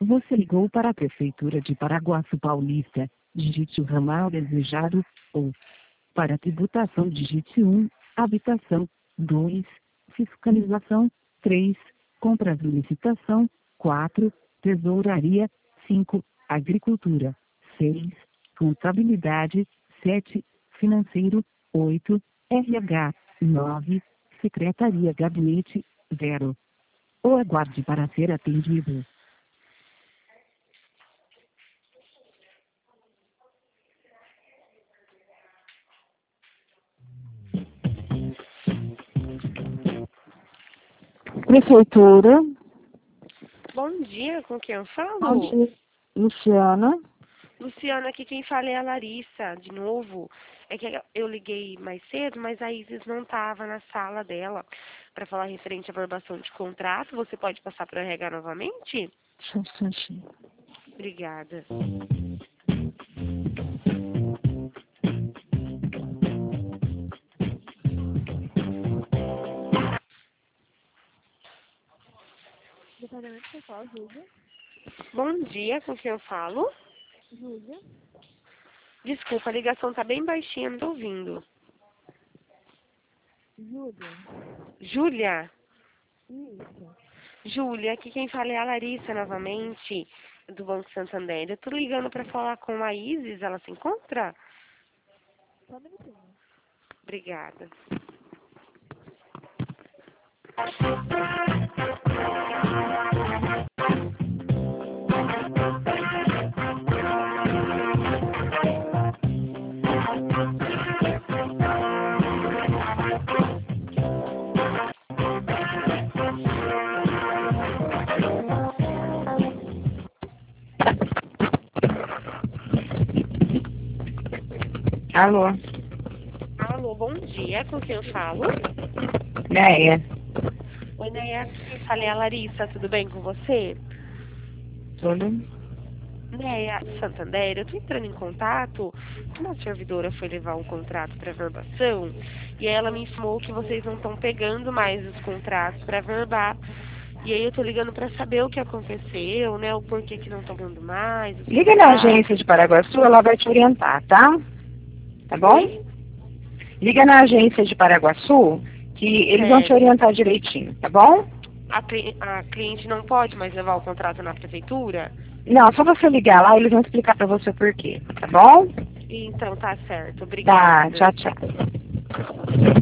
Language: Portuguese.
Você ligou para a Prefeitura de Paraguaçu Paulista. Digite o ramal desejado, ou para tributação digite 1, habitação, 2, fiscalização, 3, compras e licitação, 4, tesouraria, 5, agricultura, 6, contabilidade, 7, financeiro, 8, RH, 9, secretaria gabinete, 0. Ou aguarde para ser atendido. Prefeitura. Bom dia, com quem eu falo? Bom dia, Luciana. Luciana, aqui quem fala é a Larissa, de novo. É que eu liguei mais cedo, mas a Isis não estava na sala dela para falar referente à aprovação de contrato. Você pode passar para o RH novamente? Só um instantinho. Obrigada. Departamento Social, Júlia. Bom dia, com quem eu falo? Júlia. Desculpa, a ligação tá bem baixinha, não tô ouvindo. Júlia. Júlia? Isso. Júlia, aqui quem fala é a Larissa novamente, do Banco Santander. Eu tô ligando para falar com a Isis, ela se encontra? Só um minutinho. Obrigada. Alô, Alô, bom dia, com quem eu falo? Neia. Oi, Neia, aqui fala é a Larissa, tudo bem com você? Tudo? Neia, Santander, eu tô entrando em contato, uma servidora foi levar um contrato para verbação e ela me informou que vocês não estão pegando mais os contratos para verbar. E aí eu tô ligando para saber o que aconteceu, né, o porquê que não estão pegando mais os Liga na contratos. agência de Paraguaçu, ela vai te orientar, tá? Tá bom? Oi? Liga na agência de Paraguaçu, que eles vão te Certo. orientar direitinho, tá bom? A cliente não pode mais levar o contrato na prefeitura? Não, só você ligar lá, eles vão explicar pra você o porquê, tá bom? Então tá certo, Tá, obrigada. tchau, tchau.